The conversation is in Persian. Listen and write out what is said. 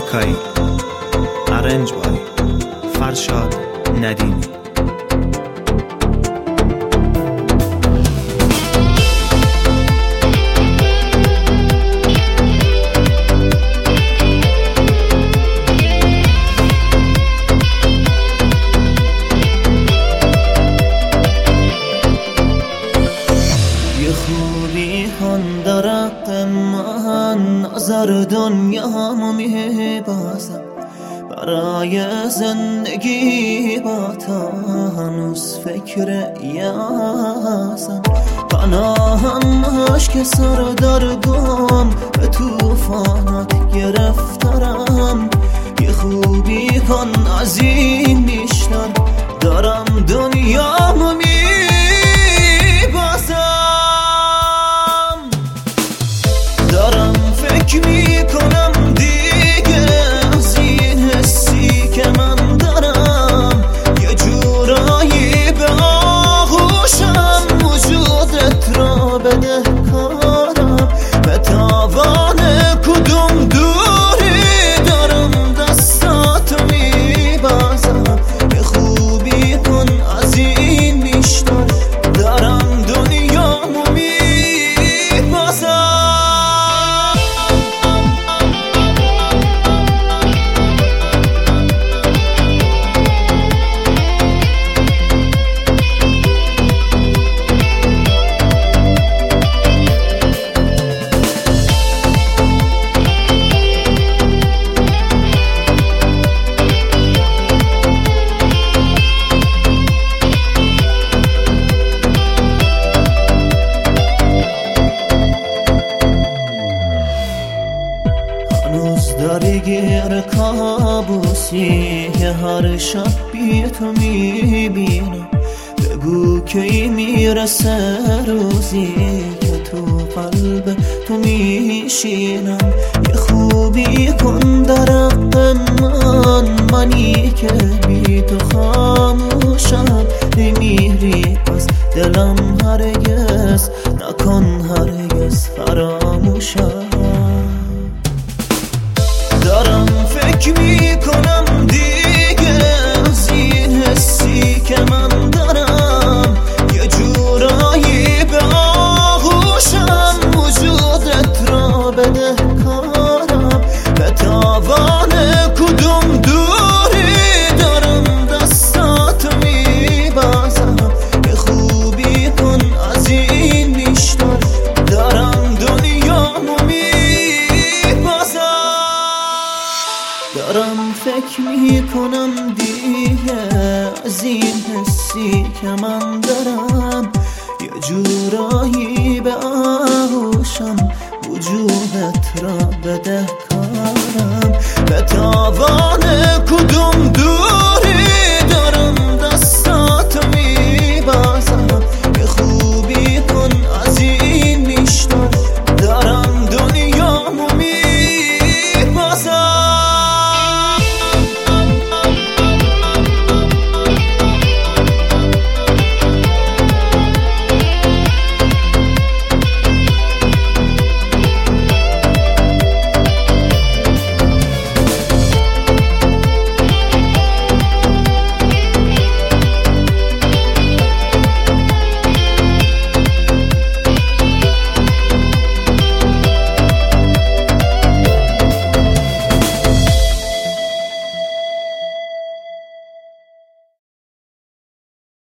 موسیقایی ارنج بای فرشاد ندیمی. نظر دنیامو میبازم برای زندگی با تا هنوز فکر یازم پناهم عشق سردرگم به توفانات گرفتارم یه خوبی کن از این بیشتر دارم دنیامو میبازم دارم فکر میکنم دیگه از این حسی که من دارم یه جورایی به آغوشم وجودت را بده کارم به تاوان کدوم دوری دارم دستاتو میبازم یه خوبی کن از این بیشتر دارم دنیامو میبازم داری گیر کابوسی که هر شب بی تو میبینم بگو کی میرسه روزی که تو قلب تو میشینم یه خوبی کن در حق منی که بی تو خاموشم نمیری از دلم هرگز نکن هرگز فراموشم دارم فکر میکنم دیگه از این حسی که من دارم یه جورایی به آغوشم وجودت را بده کارم به تاوان کدوم دوری دارم دستاتو میبازم یه خوبی کن از این بیشتر دارم دنیامو میبازم دارم فکر میکنم دیگه از این حسی که من دارم یه جورایی به آغوشم وجودت را بده کارم به تاوان